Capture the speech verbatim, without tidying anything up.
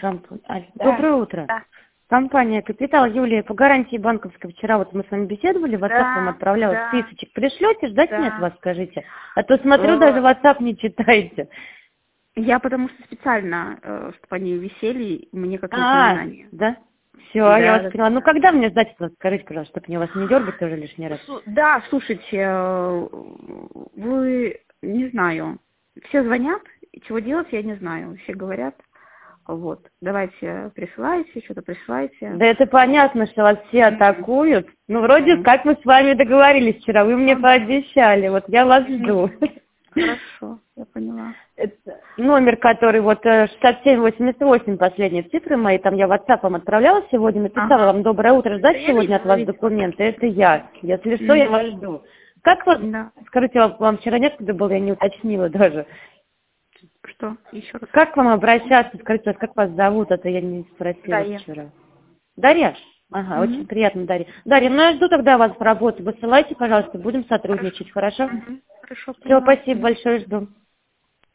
Комп- а, Да. Доброе утро. Да. Компания «Капитал», Юлия, по гарантии банковской. Вчера вот мы с вами беседовали, WhatsApp Да, вам отправляла да, списочек. Пришлете, ждать да. мне от вас, скажите. А то смотрю, даже Э, WhatsApp не читаете. Я потому что специально, э, чтобы они висели, мне как А, напоминание. да? Все, я Да, вас да, поняла. Ну, да. когда мне ждать этого? Скажите, пожалуйста, чтобы мне вас не дергать тоже лишний раз. Слу- Да, слушайте, э, вы, не знаю, все звонят, и чего делать, я не знаю. Все говорят, вот, давайте присылайте, что-то присылайте. Да это понятно, что вас все Мгм. атакуют. Ну, вроде Мгм. как мы с вами договорились вчера, вы мне Ну да. пообещали. Вот я вас Мгм. жду. Хорошо, я поняла. Это номер, который вот э, шестьдесят семь восемьдесят восемь, последние цифры мои, там я WhatsApp вам отправляла сегодня, написала Ага. вам доброе утро, Это ждать я сегодня от видела, вас видела. документы, это я. Если что, я Мгм. вас жду. Как вот, Да. скажите, вам вам вчера некогда было, я не уточнила даже. Что? Еще раз. Как к вам обращаться, скажите, вот как вас зовут, это я не спросила Дарья. вчера. Дарья? Ага, очень Мгм. приятно, Дарья. Дарья, ну я жду тогда вас в работу, высылайте, пожалуйста, будем Хорошо. сотрудничать, хорошо? Мгм. Хорошо, Все, поняла. спасибо большое, жду.